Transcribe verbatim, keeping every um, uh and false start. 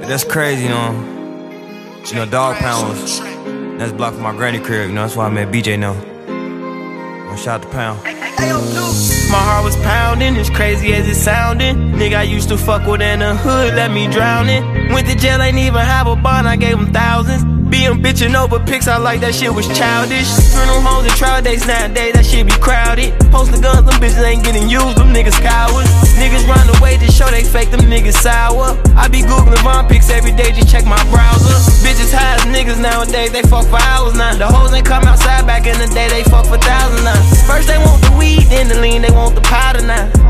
That's crazy, you know. You know, Dog Pound was that's blocked from my granny crib, you know. That's why I met B J now. Well, shout out to Pound. My heart was pounding, as crazy as it sounded. Nigga I used to fuck with in the hood, let me drown it. Went to jail, ain't even have a bond, I gave him thousands. Be him bitching over pics, I like that shit was childish. Funeral homes and trial days nowadays, that shit be crowded. Posting guns, them bitches ain't getting used, them niggas cowards. Niggas run away to show they fake, them niggas sour. I be googling Von pics every day, just check my browser. Bitches high as niggas nowadays, they fuck for hours now. The hoes ain't come outside back in the day, they fuck for thousands now. First they want the weed, then the lean, they want the powder now.